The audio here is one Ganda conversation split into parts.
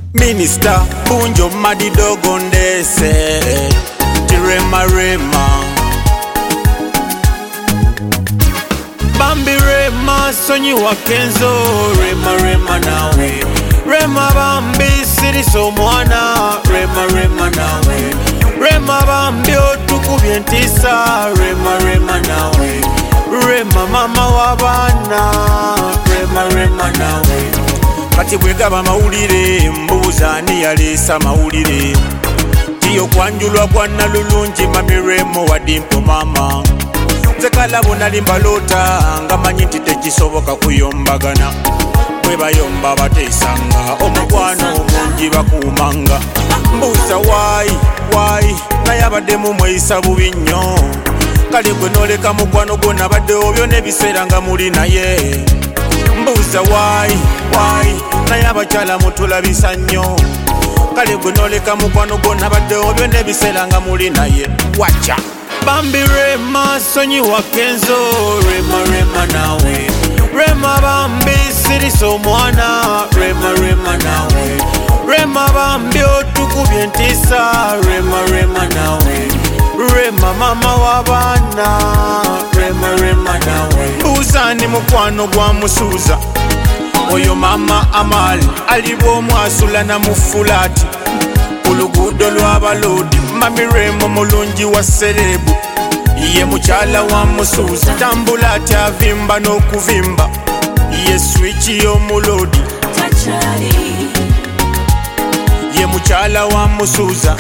Minister Bunjo Madidogo Ndese Tirema Rema Bambi Rema Sonyi Wakenzo Rema Rema nawe Rema Bambi Siriso mwana Rema Rema nawe Rema Bambi otukubye ntisa Rema Rema nawe Rema mama wabana Rema Rema nawe Kati bwegaba mawulire mbuuza ani yaleesa mawulire tiyo kwanjulwa kwa Nalulungi Mami Remo wa Dimpo mama nze kalabo nali mbaloota nga manyi nti tekisoboka kuyombagana bwe bayomba bateesanga omukwano omungi bakuumanga mbuuza waayi naye abaddemu mweyisa bubi nnyo kale gwe noleka mukwano gwonna baddewo byonna ebiseera nga muli naye mbuuza waayi naye abakyala mutulabisa nnyo kale gwe noleka mukwano gwonna baddewo byonna ebiseera nga muli naye wacha Bambi Rema Sonyi Wakenzo Rema Rema nawe Rema Bambi Siriso mwana Rema Rema nawe Rema Bambi otukubye ntisa Rema Rema nawe Rema mama wabana Rema Rema nawe Mbuuzani mukwano gwa musuuza oyo mama Amali alibwomu asula na mufulati ulugudo lw'abalodi Mami Remo mulungi wa serebu ye mukyala wa musuuza tambula ati avimba n'okuvimba ye switchi y'omulodi ye mukyala wa musuuza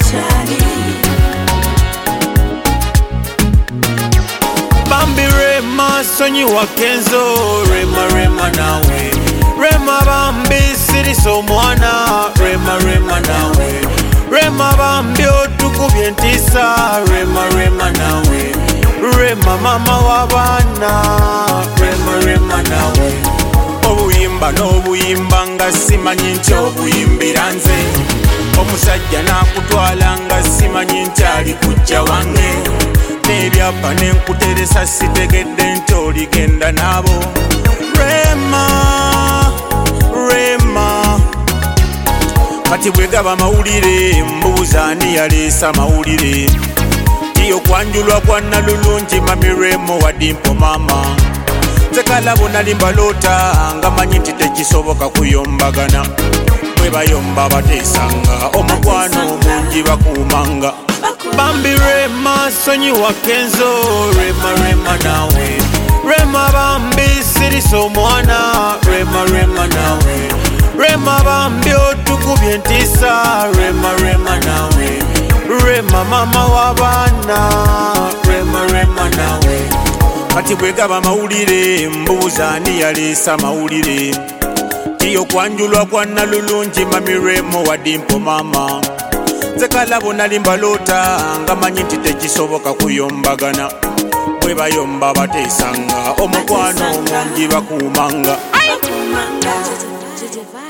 Bambi Rema Sonyi Wakenzo Rema Rema nawe Rema Bambi Siriso mwana Rema Rema nawe Rema Bambi otukubye ntisa Rema Rema nawe Rema mama wabana Rema Rema nawe obuyimba n'obuyimba nga simanyi nti obuyimbira nze omusajja n'akutwala nga simanyi nti ali kujja wange n'ebyapa n'enkuteresa sitegedde nti oligenda nabo Rema kati bwegaba mawulire mbuuza ani yaleesa mawulire tiyo kwanjulwa kwa Nalulungi Mami Remo wa Dimpo mama nze kalabo nali mbaloota nga manyi nti tekisoboka kuyombagana bwe bayomba bateesanga omukwano omungi bakuumanga Bambi Rema Sonyi Wakenzo Rema Rema nawe Rema Bambi Siriso mwana Rema Rema nawe Rema Bambi otukubye ntisa Rema Rema nawe Rema mama wabana Rema Rema nawe kati bwegaba mawulire mbuuza ani yaleesa mawulire tiyo kwanjulwa kwa Nalulungi Mami Remo wa Dimpo mama nze kalabo nali mbaloota nga manyi nti tekisoboka kuyombagana bwe bayomba bateesanga omukwano omungi bakuumanga